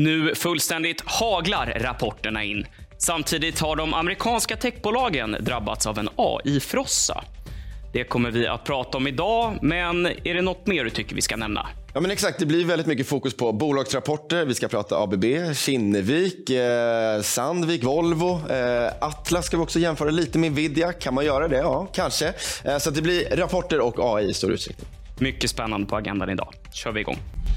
Nu fullständigt haglar rapporterna in. Samtidigt har de amerikanska techbolagen drabbats av en AI-frossa. Det kommer vi att prata om idag, men är det något mer du tycker vi ska nämna? Ja, men exakt, det blir väldigt mycket fokus på bolagsrapporter. Vi ska prata ABB, Kinnevik, Sandvik, Volvo, Atlas ska vi också jämföra lite med Nvidia. Kan man göra det? Ja, kanske. Så det blir rapporter och AI i stor utsträckning. Mycket spännande på agendan idag. Kör vi igång.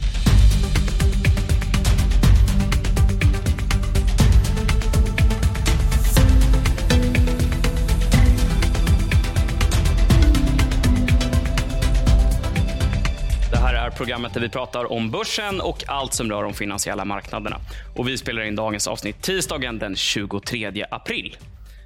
Programmet där vi pratar om börsen och allt som rör de finansiella marknaderna. Och vi spelar in dagens avsnitt tisdagen den 23 april.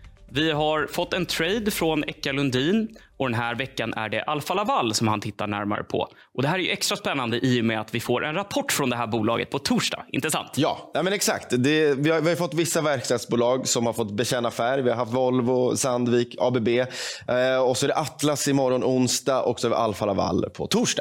Vi har fått en trade från Eka Lundin och den här veckan är det Alfa Laval som han tittar närmare på. Och det här är ju extra spännande i och med att vi får en rapport från det här bolaget på torsdag, inte sant? Ja, men exakt. Vi har fått vissa verkstadsbolag som har fått bekänna affär. Vi har haft Volvo, Sandvik, ABB och så är det Atlas imorgon onsdag och så är det Alfa Laval på torsdag.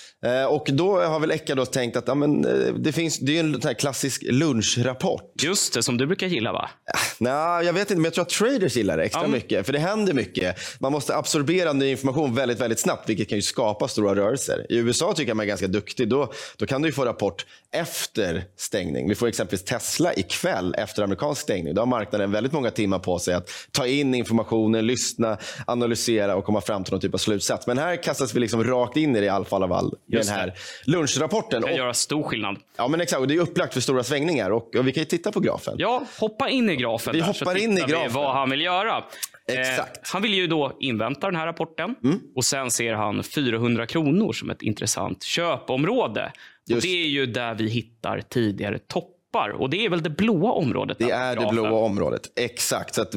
Och då har väl Eka då tänkt att det är en sån här klassisk lunchrapport. Just det, som du brukar gilla, va? Nej, jag vet inte, men jag tror att traders gillar det extra mycket. För det händer mycket. Man måste absorbera ny information väldigt, väldigt snabbt, vilket kan ju skapa stora rörelser. I USA tycker jag man är ganska duktig. Då kan du ju få rapport efter stängning. Vi får exempelvis Tesla ikväll efter amerikansk stängning. Då har marknaden väldigt många timmar på sig att ta in informationen, lyssna, analysera och komma fram till någon typ av slutsats. Men här kastas vi liksom rakt in i det i Alfa Laval. Den här lunchrapporten. Det kan göra stor skillnad. Ja, men exakt. Och det är upplagt för stora svängningar. Och vi kan ju titta på grafen. Ja, hoppa in i grafen. Vi hoppar in i grafen. Vad han vill göra. Exakt. Han vill ju då invänta den här rapporten. Och sen ser han 400 kronor som ett intressant köpområde. Och det är ju där vi hittar tidigare toppar. Och det är väl det blåa området. Det är det blåa området, exakt. Så att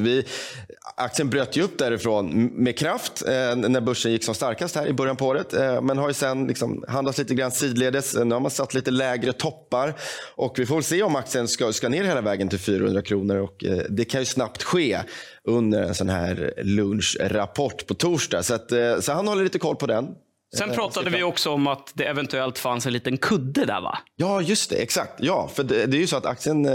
aktien bröt ju upp därifrån med kraft när börsen gick som starkast här i början på året. Men har ju sen liksom handlats lite grann sidledes. Nu har man satt lite lägre toppar. Och vi får väl se om aktien ska ner hela vägen till 400 kronor. Och det kan ju snabbt ske under en sån här lunchrapport på torsdag. Så han håller lite koll på den. Sen pratade vi också om att det eventuellt fanns en liten kudde där, va? Ja, just det. Exakt. Ja, för det är ju så att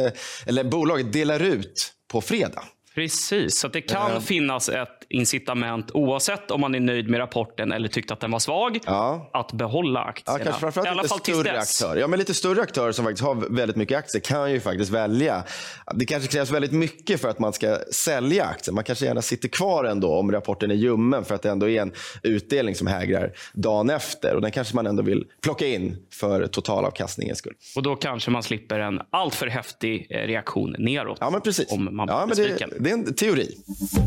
bolaget delar ut på fredag. Precis, så att det kan finnas ett incitament oavsett om man är nöjd med rapporten eller tyckte att den var svag att behålla aktierna. Ja, kanske framförallt i alla fall lite större aktörer. Ja, men lite större aktörer som faktiskt har väldigt mycket aktier kan ju faktiskt välja. Det kanske krävs väldigt mycket för att man ska sälja aktier. Man kanske gärna sitter kvar ändå om rapporten är ljummen för att det ändå är en utdelning som hägrar dagen efter. Och den kanske man ändå vill plocka in för totalavkastningens skull. Och då kanske man slipper en alltför häftig reaktion neråt. Ja, men precis. Om man men det är en teori.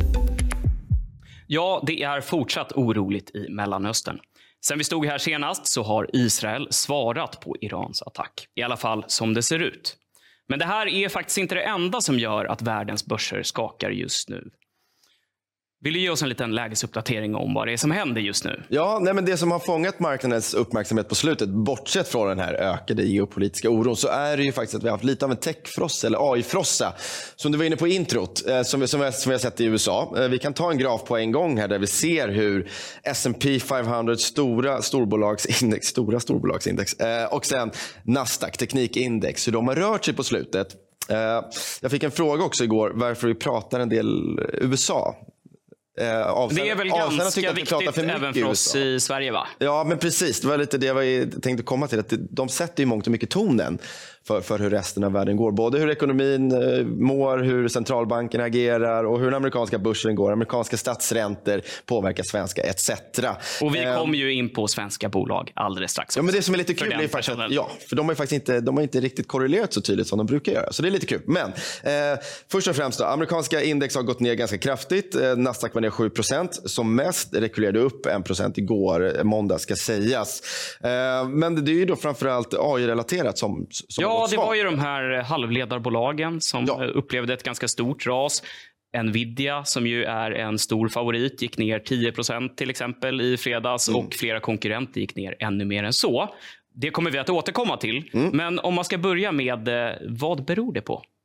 Ja, det är fortsatt oroligt i Mellanöstern. Sen vi stod här senast så har Israel svarat på Irans attack. I alla fall som det ser ut. Men det här är faktiskt inte det enda som gör att världens börser skakar just nu. Vill du ge oss en liten lägesuppdatering om vad det är som händer just nu? Ja, men det som har fångat marknadens uppmärksamhet på slutet, bortsett från den här ökade geopolitiska oron, så är det ju faktiskt att vi har haft lite av en techfrossa eller AI-frossa. Som du var inne på introt, som vi har sett i USA. Vi kan ta en graf på en gång här där vi ser hur S&P 500, stora storbolagsindex och sen Nasdaq, teknikindex, hur de har rört sig på slutet. Jag fick en fråga också igår varför vi pratar en del USA. Det är väl ganska viktigt även för oss i Sverige, va? Ja, men precis. Det var lite det jag tänkte komma till. Att de sätter ju mångt och mycket tonen för hur resten av världen går. Både hur ekonomin mår, hur centralbanken agerar och hur den amerikanska börsen går. Amerikanska statsräntor påverkar svenska etc. Och vi kommer ju in på svenska bolag alldeles strax. Ja, men det som är lite kul är faktiskt för de har ju faktiskt inte riktigt korrelerat så tydligt som de brukar göra. Så det är lite kul. Men först och främst då, amerikanska index har gått ner ganska kraftigt. Nasdaq var ner 7%. Som mest rekylerade upp 1% igår, måndag ska sägas. Men det är ju då framförallt AI-relaterat som det var ju de här halvledarbolagen som upplevde ett ganska stort ras. Nvidia, som ju är en stor favorit, gick ner 10% till exempel i fredags och flera konkurrenter gick ner ännu mer än så. Det kommer vi att återkomma till. Men om man ska börja med, vad beror det på?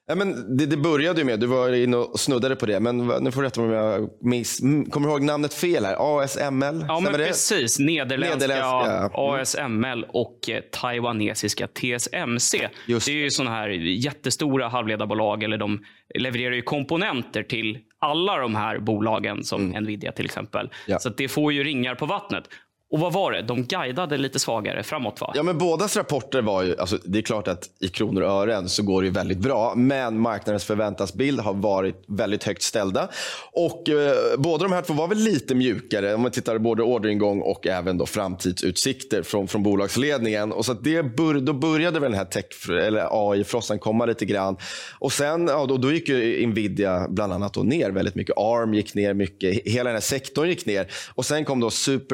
Ja, men det började ju med, du var inne och snuddade på det, men nu får du rätta mig om jag kommer du ihåg namnet fel här? ASML? Ja, men precis. Nederländska ASML och taiwanesiska TSMC. Just. Det är ju sådana här jättestora halvledarbolag, eller de levererar ju komponenter till alla de här bolagen som Nvidia till exempel. Ja. Så att det får ju ringar på vattnet. Och vad var det? De guidade lite svagare framåt, va? Ja, men bådas rapporter var ju, alltså, det är klart att i kronor och ören så går det ju väldigt bra, men marknadens förväntansbild har varit väldigt högt ställda. Och båda de här två var väl lite mjukare om man tittar både orderingång och även då framtidsutsikter från bolagsledningen. Och så att då började väl den här eller AI-frossan komma lite grann. Och sen då gick ju Nvidia bland annat då ner väldigt mycket. ARM gick ner mycket, hela den här sektorn gick ner. Och sen kom då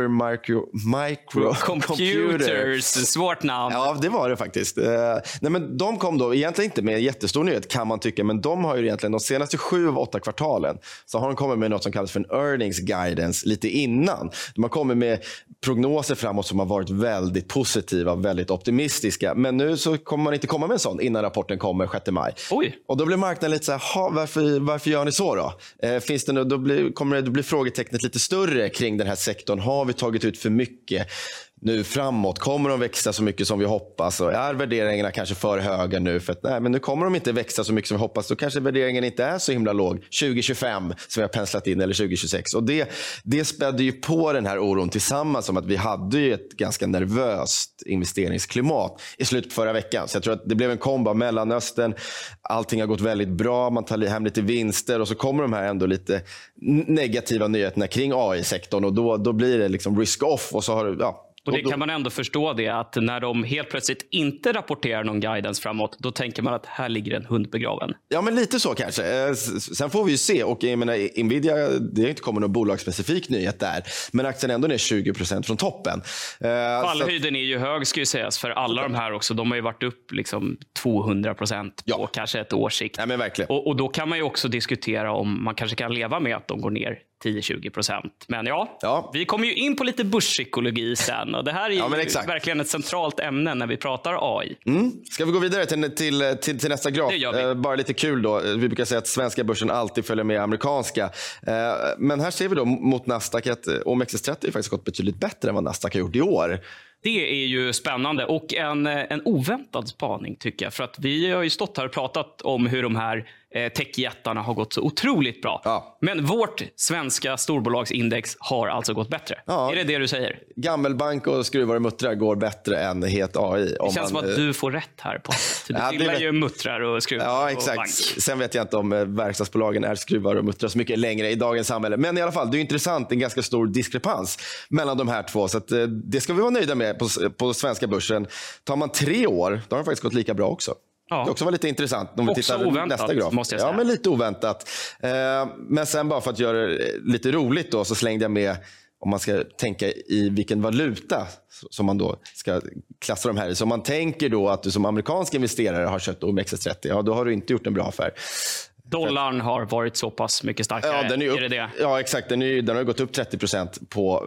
Microcomputers, svårt namn. Ja, det var det faktiskt. Nej, men de kom då egentligen inte med en jättestor nyhet kan man tycka, men de har ju egentligen de senaste 7 av 8 kvartalen så har de kommit med något som kallas för en earnings guidance lite innan. De har kommit med prognoser framåt som har varit väldigt positiva, väldigt optimistiska, men nu så kommer man inte komma med en sån innan rapporten kommer 6 maj. Oj. Och då blir marknaden lite så här, varför gör ni så då? Finns det kommer det bli frågetecknet lite större kring den här sektorn? Har vi tagit ut för mycket nu framåt? Kommer de växa så mycket som vi hoppas? Och är värderingarna kanske för höga nu? För att men nu kommer de inte växa så mycket som vi hoppas. Då kanske värderingen inte är så himla låg 2025 som vi har penslat in, eller 2026. Och det spädde ju på den här oron tillsammans som att vi hade ju ett ganska nervöst investeringsklimat i slutet på förra veckan. Så jag tror att det blev en kombo av Mellanöstern. Allting har gått väldigt bra. Man tar hem lite vinster och så kommer de här ändå lite negativa nyheterna kring AI-sektorn och då blir det liksom risk off och så har det, och det kan man ändå förstå det, att när de helt plötsligt inte rapporterar någon guidance framåt, då tänker man att här ligger en hund begraven. Ja, men lite så kanske. Sen får vi ju se, och jag menar, Nvidia, det har inte kommit någon bolagsspecifik nyhet där, men aktien ändå är 20% från toppen. Fallhöjden är ju hög, ska ju sägas, för alla de här också. De har ju varit upp liksom 200% på kanske ett års sikt. Ja, men verkligen. Och då kan man ju också diskutera om man kanske kan leva med att de går ner 10-20%. Men vi kommer ju in på lite börspsykologi sen. Och det här är ju verkligen ett centralt ämne när vi pratar AI. Ska vi gå vidare till nästa graf? Bara lite kul då. Vi brukar säga att svenska börsen alltid följer med amerikanska. Men här ser vi då mot Nasdaq att OMXS30 har faktiskt gått betydligt bättre än vad Nasdaq har gjort i år. Det är ju spännande och en oväntad spaning tycker jag. För att vi har ju stått här och pratat om hur de här techjättarna har gått så otroligt bra. Ja. Men vårt svenska storbolagsindex har alltså gått bättre. Ja. Är det du säger? Gammelbank och skruvar och muttrar går bättre än het AI. Det känns som att du får rätt här på. Du gillar ju muttrar och skruvar. Ja, exakt. Och bank. Sen vet jag inte om verkstadsbolagen är skruvar och muttrar så mycket längre i dagens samhälle. Men i alla fall, det är intressant. En ganska stor diskrepans mellan de här två. Så att, det ska vi vara nöjda med på svenska börsen. Tar man 3 år, då har de faktiskt gått lika bra också. Ja. Det också var lite intressant om vi tittar oväntat, nästa graf. Måste jag säga. Ja, men lite oväntat. Men sen bara för att göra det lite roligt då, så slängde jag med, om man ska tänka i vilken valuta som man då ska klassa de här i. Så om man tänker då att du som amerikansk investerare har köpt OMXS30, då har du inte gjort en bra affär. Dollarn har varit så pass mycket starkare. Ja, den är upp, det? Ja, exakt. Den har gått upp 30% på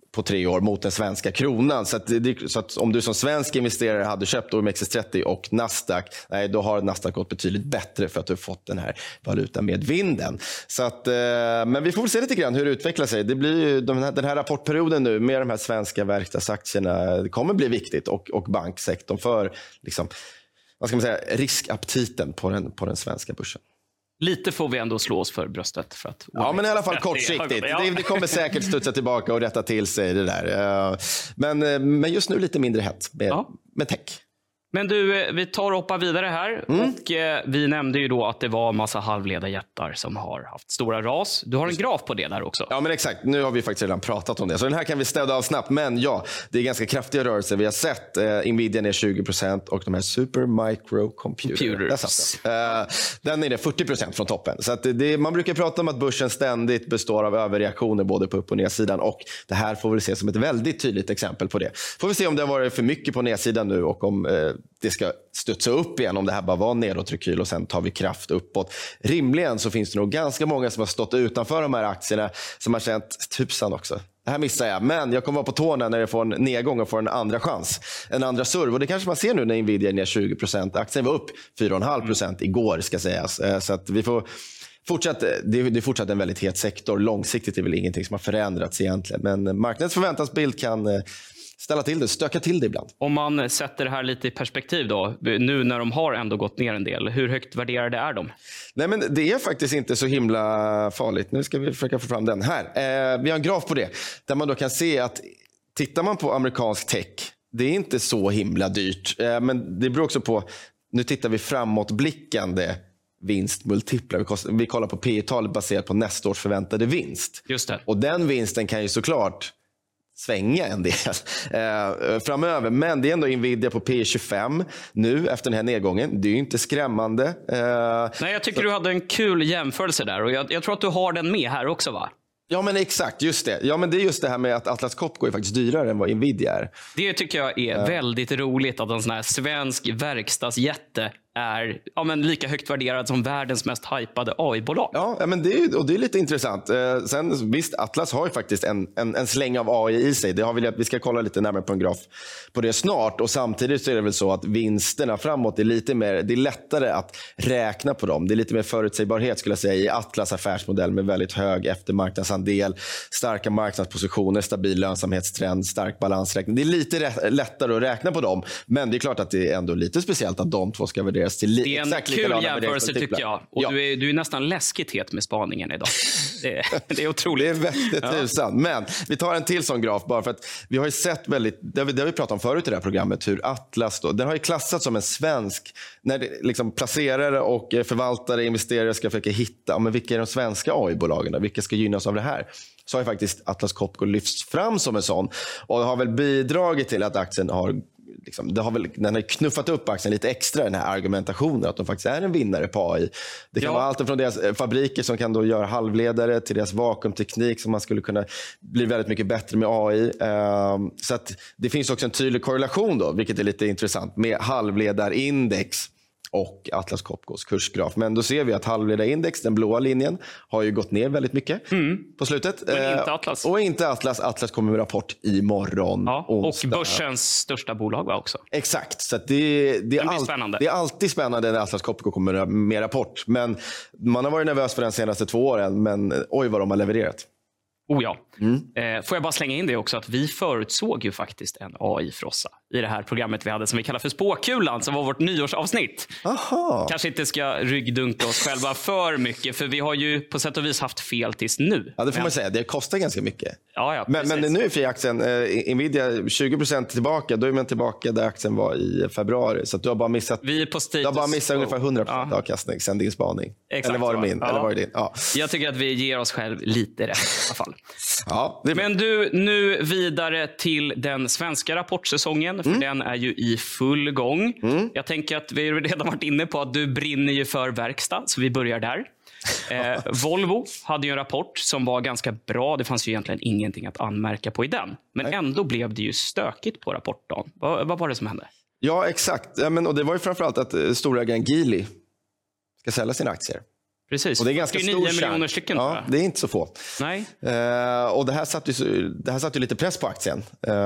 3 år mot den svenska kronan. Så att om du som svensk investerare hade köpt OMXS30 och Nasdaq, då har Nasdaq gått betydligt bättre för att du har fått den här valutan med vinden. Så att, men vi får väl se lite grann hur det utvecklar sig. Det blir ju den här rapportperioden nu med de här svenska verkstadsaktierna, det kommer bli viktigt, och banksektorn för liksom, vad ska man säga, riskaptiten på den svenska börsen. Lite får vi ändå slå oss för bröstet. För att men i alla fall kortsiktigt. Det kommer säkert studsa tillbaka och rätta till sig det där. Men just nu lite mindre hett med tech. Men du, vi tar och hoppar vidare här. Och vi nämnde ju då att det var en massa halvledarjättar som har haft stora ras. Du har en graf på det där också. Ja, men exakt. Nu har vi faktiskt redan pratat om det. Så den här kan vi städa av snabbt. Men det är ganska kraftiga rörelser. Vi har sett Nvidia är 20% och de här Supermicrocomputers. Den är 40% från toppen. Så att man brukar prata om att börsen ständigt består av överreaktioner både på upp- och nedsidan. Och det här får vi se som ett väldigt tydligt exempel på det. Får vi se om det har varit för mycket på nedsidan nu och om det ska studsa upp igen om det här bara var nedåtrekyl och sen tar vi kraft uppåt. Rimligen så finns det nog ganska många som har stått utanför de här aktierna som har känt tusan också. Det här missar jag, men jag kommer vara på tårna när jag får en nedgång och får en andra chans. En andra serv. Och det kanske man ser nu när Nvidia är ner 20%. Aktien var upp 4,5% igår ska sägas. Så att vi får det är fortsatt en väldigt het sektor. Långsiktigt är väl ingenting som har förändrats egentligen. Men marknadens förväntansbild kan ställa till det, stöka till det ibland. Om man sätter det här lite i perspektiv då, nu när de har ändå gått ner en del, hur högt värderade är de? Nej, men det är faktiskt inte så himla farligt. Nu ska vi försöka få fram den här. Vi har en graf på det, där man då kan se att tittar man på amerikansk tech, det är inte så himla dyrt. Men det beror också på, nu tittar vi framåtblickande vinstmultiplar. Vi kollar på P/E-talet baserat på nästa års förväntade vinst. Just det. Och den vinsten kan ju såklart svänga en del framöver. Men det är ändå Nvidia på P25 nu efter den här nedgången. Det är ju inte skrämmande. Nej, jag tycker du hade en kul jämförelse där. Och jag tror att du har den med här också, va? Ja, men exakt. Just det. Ja, men det är just det här med att Atlas Copco är faktiskt dyrare än vad Nvidia är. Det tycker jag är väldigt roligt att en sån här svensk verkstadsjätte är lika högt värderad som världens mest hypade AI-bolag. Ja, men det är lite intressant. Sen visst, Atlas har ju faktiskt en släng av AI i sig. Vi ska kolla lite närmare på en graf på det snart. Och samtidigt så är det väl så att vinsterna framåt är lite mer, det är lättare att räkna på dem. Det är lite mer förutsägbarhet skulle jag säga i Atlas affärsmodell med väldigt hög eftermarknadsandel, starka marknadspositioner, stabil lönsamhetstrend, stark balansräkning. Det är lite lättare att räkna på dem. Men det är klart att det är ändå lite speciellt att de två ska värderas. Det är en kul jämförelse tycker jag. Och ja. Du är nästan läskigt het med spaningen idag. Det är otroligt. Det är vettigt tusan. Men vi tar en till sån graf bara för att vi har ju sett väldigt, det har vi pratat om förut i det här programmet, hur Atlas då, den har ju klassats som en svensk, när det, liksom placerare och förvaltare, investerare ska försöka hitta, men vilka är de svenska AI-bolagen, vilka ska gynnas av det här? Så har ju faktiskt Atlas Copco lyfts fram som en sån och har väl bidragit till att aktien har den har knuffat upp aktien lite extra, den här argumentationen att de faktiskt är en vinnare på AI. Det kan vara allt från deras fabriker som kan då göra halvledare till deras vakuumteknik som man skulle kunna bli väldigt mycket bättre med AI. Så att det finns också en tydlig korrelation då, vilket är lite intressant, med halvledarindex och Atlas Copcos kursgraf. Men då ser vi att halvledarindex, den blåa linjen, har ju gått ner väldigt mycket på slutet. Men inte Atlas. Och inte Atlas. Atlas kommer med rapport imorgon. Och börsens största bolag var också. Exakt. Så att det är alltid spännande när Atlas Copco kommer med rapport. Men man har varit nervös för den senaste 2 åren. Men oj vad de har levererat. Oh ja. Får jag bara slänga in det också att vi förutsåg ju faktiskt en AI-frossa i det här programmet vi hade som vi kallar för Spåkulan, som var vårt nyårsavsnitt. Aha. Kanske inte ska ryggdunka oss själva för mycket, för vi har ju på sätt och vis haft fel tills nu. Ja, det får man säga. Det kostar ganska mycket. Ja, men nu är friaktien Nvidia 20% tillbaka. Då är man tillbaka där aktien var i februari. Så att du har bara missat, ungefär 100% avkastning sen din spaning. Exakt, eller var det min? Eller var det din? Ja. Jag tycker att vi ger oss själv lite rätt i alla fall. Ja, men du, nu vidare till den svenska rapportsäsongen, för den är ju i full gång. Jag tänker att vi redan varit inne på att du brinner ju för verkstad, så vi börjar där. Volvo hade ju en rapport som var ganska bra. Det fanns ju egentligen ingenting att anmärka på i den. Men ändå blev det ju stökigt på rapportdagen. Vad var det som hände? Ja, exakt. Och det var ju framförallt att storägaren Geely ska sälja sina aktier. Precis. Och det är ganska 49 miljoner stycken. Ja, det är inte så få. Nej. Och det här satt ju lite press på aktien.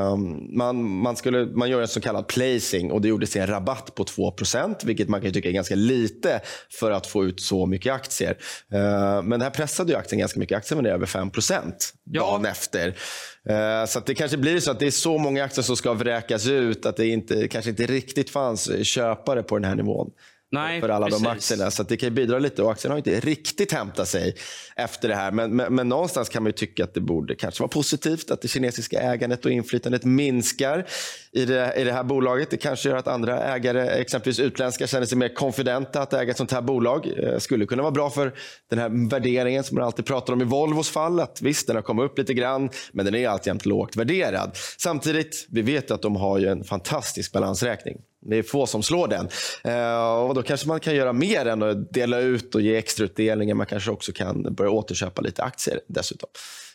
Man gör en så kallad placing och det gjordes en rabatt på 2%, vilket man kan tycka är ganska lite för att få ut så mycket aktier. Men det här pressade ju aktien ganska mycket. Aktien var ner över 5% dagen efter. Så att det kanske blir så att det är så många aktier som ska vräkas ut att det kanske inte riktigt fanns köpare på den här nivån. Nej, för alla precis. de aktierna. Så att det kan ju bidra lite och aktien har inte riktigt hämtat sig efter det här. Men någonstans kan man ju tycka att det borde kanske vara positivt att det kinesiska ägandet och inflytandet minskar i det här bolaget. Det kanske gör att andra ägare, exempelvis utländska, känner sig mer konfidenta att äga ett sånt här bolag. Skulle kunna vara bra för den här värderingen som man alltid pratar om i Volvos fall. Att visst, den har kommit upp lite grann, men den är alltjämt lågt värderad. Samtidigt, vi vet att de har ju en fantastisk balansräkning. Det är få som slår den. Och då kanske man kan göra mer än att dela ut och ge extra utdelningar. Man kanske också kan börja återköpa lite aktier dessutom.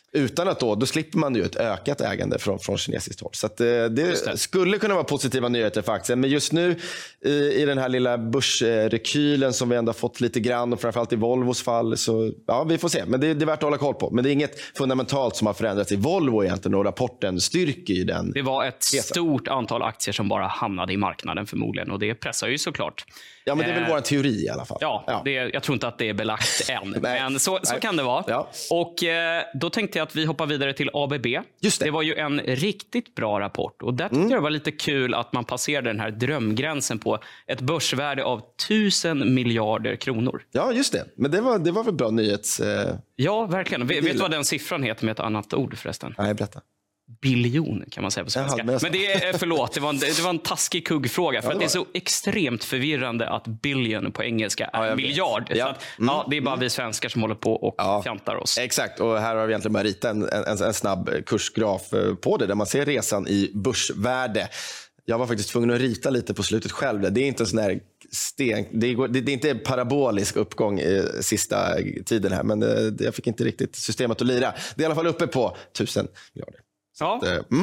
Utan att då slipper man ju ett ökat ägande från kinesiskt håll. Så att det skulle kunna vara positiva nyheter för aktien. Men just nu i den här lilla börsrekylen som vi ändå har fått lite grann, och framförallt i Volvos fall, så ja, vi får se. Men det är värt att hålla koll på. Men det är inget fundamentalt som har förändrats i Volvo egentligen, och rapporten styrker ju den. Det var ett stort antal aktier som bara hamnade i marknaden förmodligen, och det pressar ju såklart. Ja, men det är väl vår teori i alla fall. Ja. Jag tror inte att det är belagt än. Men så kan det vara. Ja. Och då tänkte jag att vi hoppar vidare till ABB. Just det. Det var ju en riktigt bra rapport. Och där tyckte jag det var lite kul att man passerade den här drömgränsen på ett börsvärde av 1000 miljarder kronor. Ja, just det. Men det var väl bra nyhets... Ja, verkligen. Vet du vad den siffran heter med ett annat ord förresten? Nej, berätta. Biljon kan man säga på svenska. Men det är, förlåt, det var en taskig kuggfråga. För att det är så extremt förvirrande att billion på engelska är miljard. Ja. Så att, det är bara vi svenskar som håller på och fjantar oss. Exakt, och här har vi egentligen bara ritat en snabb kursgraf på det, där man ser resan i börsvärde. Jag var faktiskt tvungen att rita lite på slutet själv. Det är inte en sån här det är inte en parabolisk uppgång i sista tiden här, men jag fick inte riktigt systemet att lira. Det är i alla fall uppe på 1000 miljarder. Ja.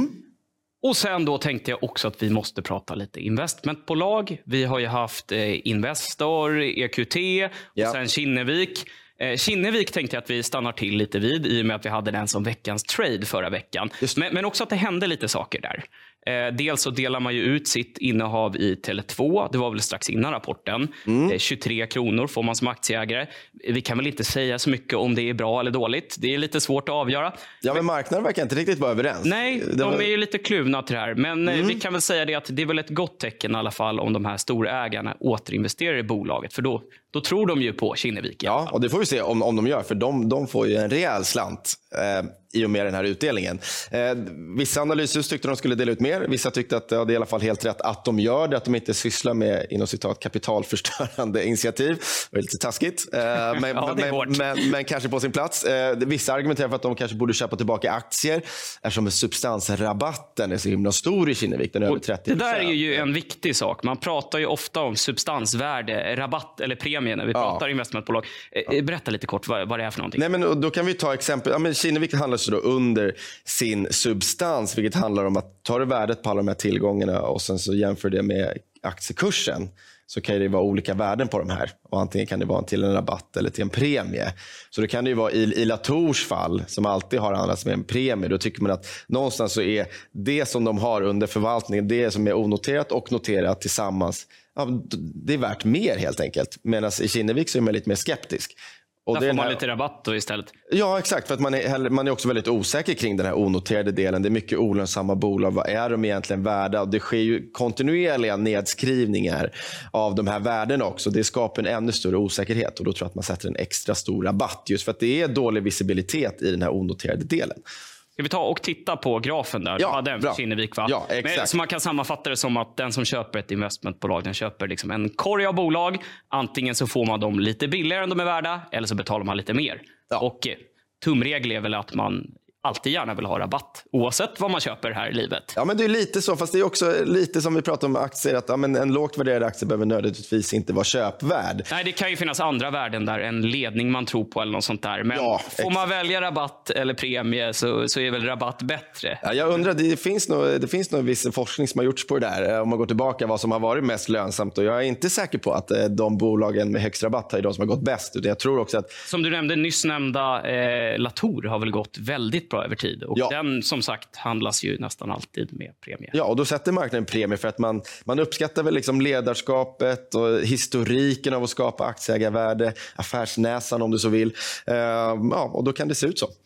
Och sen då tänkte jag också att vi måste prata lite investmentbolag. Vi har ju haft Investor, EQT och sen Kinnevik. Kinnevik tänkte jag att vi stannar till lite vid, i och med att vi hade den som veckans trade förra veckan. Men också att det hände lite saker där. Dels så delar man ju ut sitt innehav i Tele2. Det var väl strax innan rapporten. 23 kronor får man som aktieägare. Vi kan väl inte säga så mycket om det är bra eller dåligt. Det är lite svårt att avgöra. Ja, men marknaden verkar inte riktigt vara överens. Nej, de är ju lite kluvna till det här. Men vi kan väl säga det att det är väl ett gott tecken i alla fall om de här storägarna återinvesterar i bolaget. För då tror de ju på Kinnevik. Ja, och det får vi se om de gör. För de får ju en rejäl slant i och med den här utdelningen. Vissa analyser tyckte de skulle dela ut mer. Vissa tyckte att det är i alla fall helt rätt att de gör det. Att de inte sysslar med, inom citat, kapitalförstörande initiativ. Det är lite taskigt. Men kanske på sin plats. Vissa argumenterar för att de kanske borde köpa tillbaka aktier. Eftersom substansrabatten är så himla stor i Kinnevik. Den är över 30%. Det där är ju en viktig sak. Man pratar ju ofta om substansvärde, rabatt eller premie när vi pratar investmentbolag. Berätta lite kort vad det är för någonting. Nej, men då kan vi ta exempel. Ja, men Kinnevik handlar så då under sin substans, vilket handlar om att ta värdet på alla de här tillgångarna och sen så jämför det med aktiekursen, så kan det vara olika värden på de här. Och antingen kan det vara till en rabatt eller till en premie. Så det kan det ju vara i Latours fall, som alltid har handlats med en premie. Då tycker man att någonstans så är det som de har under förvaltningen, det som är onoterat och noterat tillsammans, det är värt mer helt enkelt. Medan i Kinnevik så är man lite mer skeptisk. Och där får man lite rabatt då istället. Ja, exakt. För att man är också väldigt osäker kring den här onoterade delen. Det är mycket olönsamma bolag. Vad är de egentligen värda? Och det sker ju kontinuerliga nedskrivningar av de här värdena också. Det skapar en ännu större osäkerhet. Och då tror jag att man sätter en extra stor rabatt. Just för att det är dålig visibilitet i den här onoterade delen. Ska vi ta och titta på grafen där? Ja, den bra. Kinnevik, va? Ja, exakt. Men, så man kan sammanfatta det som att den som köper ett investmentbolag, den köper liksom en korg av bolag. Antingen så får man dem lite billigare än de är värda, eller så betalar man lite mer. Ja. Och tumregel är väl att man alltid gärna vill ha rabatt, oavsett vad man köper här i livet. Ja, men det är lite så, fast det är också lite som vi pratar om aktier, att en lågt värderad aktie behöver nödvändigtvis inte vara köpvärd. Nej, det kan ju finnas andra värden där, en ledning man tror på eller något sånt där. Men får man välja rabatt eller premie så är väl rabatt bättre. Ja, jag undrar, det finns nog viss forskning som har gjorts på det där, om man går tillbaka vad som har varit mest lönsamt, och jag är inte säker på att de bolagen med högst rabatt är de som har gått bäst. Jag tror också att, som du nämnde, nyss nämnda Latour har väl gått väldigt bra över tid. Och den som sagt handlas ju nästan alltid med premie. Ja, och då sätter marknaden premie för att man uppskattar väl liksom ledarskapet och historiken av att skapa aktieägarvärde, affärsnäsan om du så vill. Och då kan det se ut så.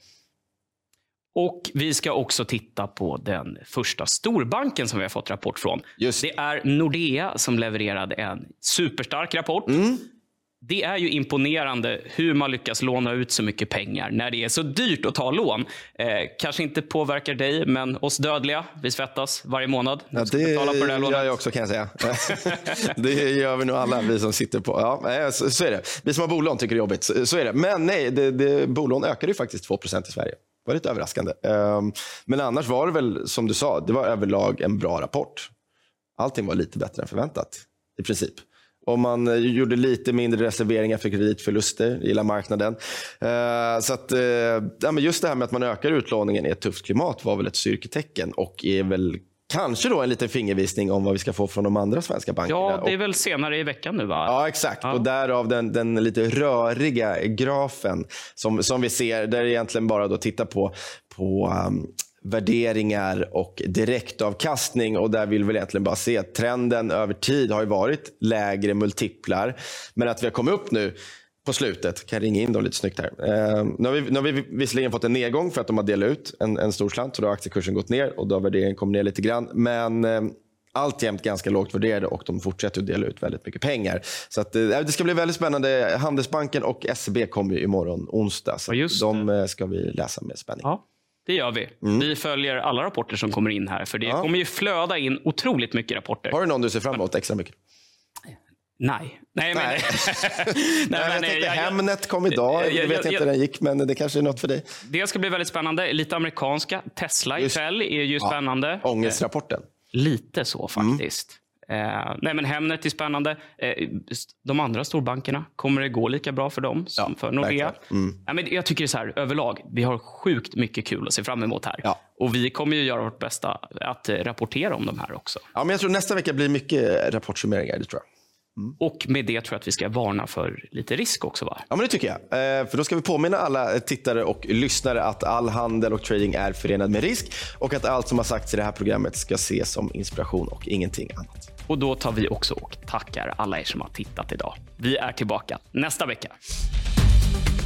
Och vi ska också titta på den första storbanken som vi har fått rapport från. Just. Det är Nordea som levererade en superstark rapport. Det är ju imponerande hur man lyckas låna ut så mycket pengar när det är så dyrt att ta lån. Kanske inte påverkar dig, men oss dödliga, vi svettas varje månad. Ja, det gör jag också, kan jag säga. Det gör vi nog alla, vi som sitter på. Ja, så är det. Vi som har bolån tycker det är jobbigt. Så är det. Men nej, bolån ökade ju faktiskt 2% i Sverige. Det var lite överraskande. Men annars var det väl, som du sa, det var överlag en bra rapport. Allting var lite bättre än förväntat, i princip. och man gjorde lite mindre reserveringar för kreditförluster, gillar marknaden. Så att, men just det här med att man ökar utlåningen i ett tufft klimat var väl ett styrketecken och är väl kanske då en liten fingervisning om vad vi ska få från de andra svenska bankerna. Ja, det är väl senare i veckan nu, va? Ja, exakt. Ja. Och därav den lite röriga grafen som vi ser, där det egentligen bara då tittar på värderingar och direktavkastning, och där vill vi egentligen bara se att trenden över tid har ju varit lägre multiplar, men att vi har kommit upp nu på slutet. Kan ringa in dem lite snyggt här. Nu har vi visserligen fått en nedgång för att de har delat ut en stor slant, så då har aktiekursen gått ner och då har värderingen kommit ner lite grann, men alltjämt ganska lågt värderade och de fortsätter att dela ut väldigt mycket pengar. Så att, det ska bli väldigt spännande. Handelsbanken och SEB kommer ju imorgon onsdag, så de ska vi läsa med spänning. Ja. Det gör vi. Vi följer alla rapporter som kommer in här, för det kommer ju flöda in otroligt mycket rapporter. Har du någon du ser fram emot extra mycket? Nej. Jag tänkte Hemnet kom idag. Jag vet inte hur den gick, men det kanske är något för dig. Det ska bli väldigt spännande. Lite amerikanska. Tesla ikväll är ju spännande. Ångestrapporten. Lite så faktiskt. Men Hemnet är spännande. De andra storbankerna, kommer det gå lika bra för dem som för Nordea? Men jag tycker det är så här, överlag, vi har sjukt mycket kul att se fram emot här. Ja. Och vi kommer ju göra vårt bästa att rapportera om de här också. Ja, men jag tror nästa vecka blir mycket rapportsummeringar, det tror jag. Och med det tror jag att vi ska varna för lite risk också, va? Ja, men det tycker jag. För då ska vi påminna alla tittare och lyssnare att all handel och trading är förenad med risk, och att allt som har sagts i det här programmet ska ses som inspiration och ingenting annat. Och då tar vi också och tackar alla er som har tittat idag. Vi är tillbaka nästa vecka.